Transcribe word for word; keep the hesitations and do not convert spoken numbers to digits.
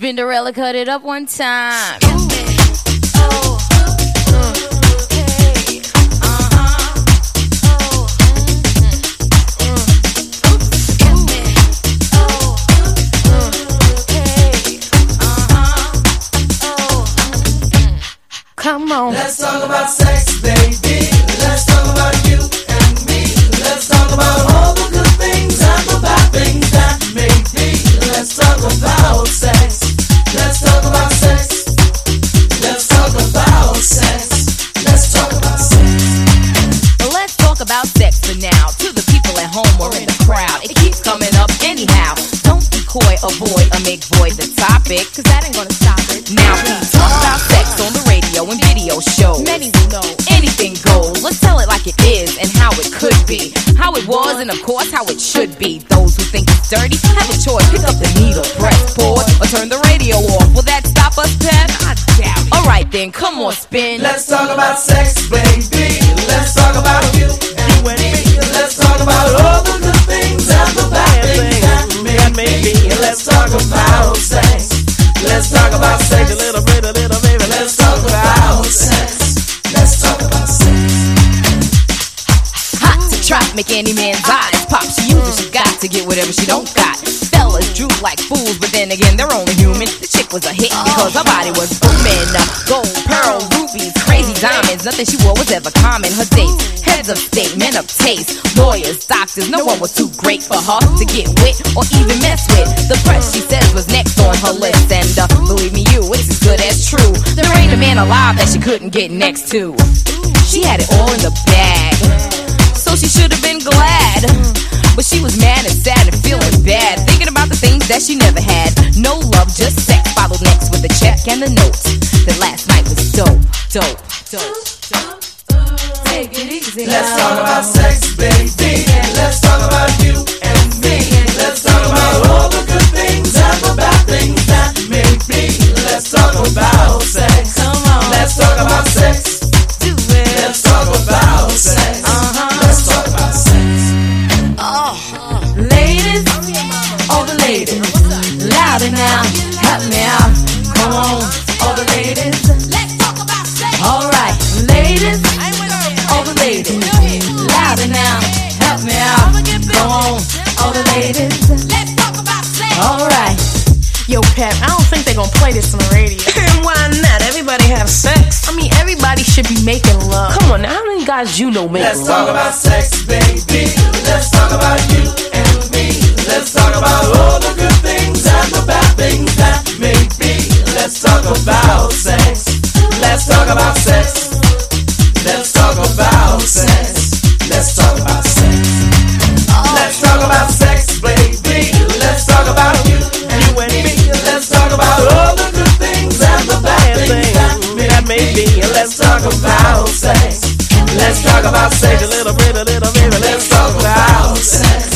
Spinderella, cut it up one time. Come on. Let's talk about sex, baby. Let's talk about you and me. Let's talk about all the good things and the bad things that may be. Let's talk about sex. Let's talk about sex. Let's talk about sex. Let's talk about sex. Let's talk about sex for now. To the people at home or in the crowd, it keeps coming up anyhow. Don't be coy, avoid, or make void the topic, cause that ain't gonna stop it. Now we talk about sex on the radio and video shows. Many will know anything goes. Let's tell it like it is and how it could be, how it was, and of course how it should be. Those who think it's dirty have a choice. Pick up the needle, press pause, or turn the radio off. Will that stop us, Pep? I doubt it. Alright then, come on, spin. Let's talk about sex, baby. Let's talk about you and me. Let's talk about all the good things and the bad things that may be. Let's talk about sex. Let's talk about sex a little bit, a little baby. Let's talk about sex. Let's talk about sex. Hot to trap, make any man's eyes pop. She uses, she got to get whatever she don't got. Fellas droop like fools, but then again, they're only human. The chick was a hit because her body was booming. Gold, pearl, rubies, crazy diamonds. Nothing she wore was ever common. Her dates, heads of state, men of taste, lawyers, doctors. No one was too great for her to get with or even mess with. The press, she says, was next on her list. And uh, believe me, you, it's as good as true. There ain't a man alive that she couldn't get next to. She had it all in the bag, so she should have been glad. But she was mad and sad and feeling bad, thinking about the things that she never had. No love, just sex. Followed next with a check and a note that last night was dope, dope, dope, dope. Take it easy. Let's talk about sex, baby. Let's talk about you and me. Let's talk about all the good things and the bad things that may be. Let's talk about sex. Come on. Let's talk about sex. Do it. Let's talk about sex. Uh-huh. Let's talk about sex. Oh, ladies, all the ladies, louder now, help me out. Come on, all the ladies, let's talk about sex. All right, ladies, all the ladies, louder now, help me out. Come on, all the ladies, let's talk about sex. All right. Yo, Pep, I don't think they're gonna play this on the radio. Why not? Everybody have sex. I mean, everybody should be making love. Come on, now, how many guys you know make Let's love? talk about sex, baby. Let's talk about you and me. Let's talk about all the good things and the bad things that may be. Let's talk about sex. Let's talk about sex. Let's talk about sex. Let's talk about sex. Let's talk about sex, baby. Let's talk about you and me. Let's talk about all the good things and the bad things that may be. Let's talk about sex. Let's talk about sex a little bit, a little bit. Let's talk about sex.